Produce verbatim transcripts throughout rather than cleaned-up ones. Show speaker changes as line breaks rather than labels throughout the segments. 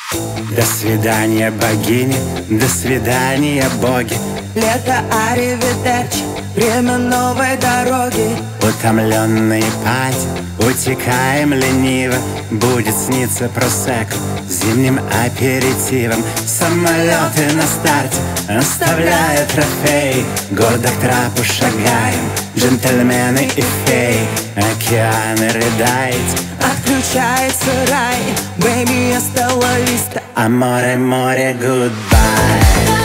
До свидания, богини, до свидания, боги.
Лето, аривидерчи, время новой дороги.
Утомленные пати, утекаем лениво. Будет сниться просекко зимним аперитивом. Самолеты на старте оставляют трофеи. Гордо к трапу шагаем, джентльмены и феи. Океаны рыдает,
Отключается рай, бэйби, hasta la vista.
Аморе, море, goodbye.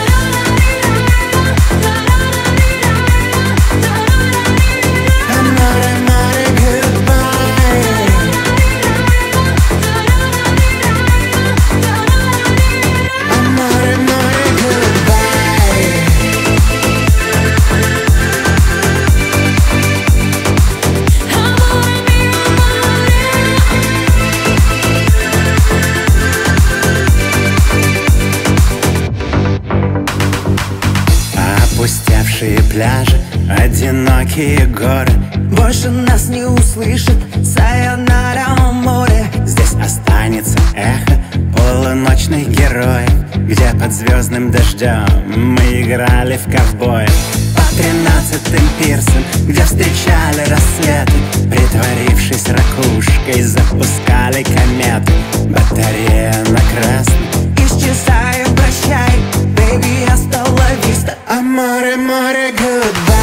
Опустевшие пляжи, одинокие горы.
Больше нас не услышит сайонара море.
Здесь останется эхо полуночных героев, где под звездным дождем мы играли в ковбоев. По тринадцатым пирсам, где встречали рассветы, притворившись ракушкой, запускали кометы. Батарея на красный,
Исчезаем, прощай, бэйби, hasta la vista.
Аморе, море, goodbye.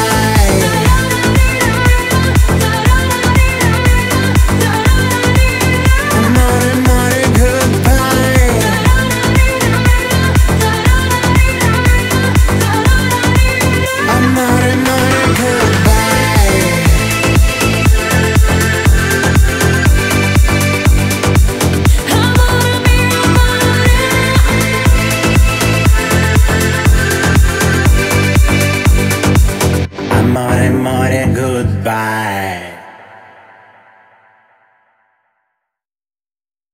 Аморе, море, goodbye. Аморе, море, goodbye. Amore, more, goodbye.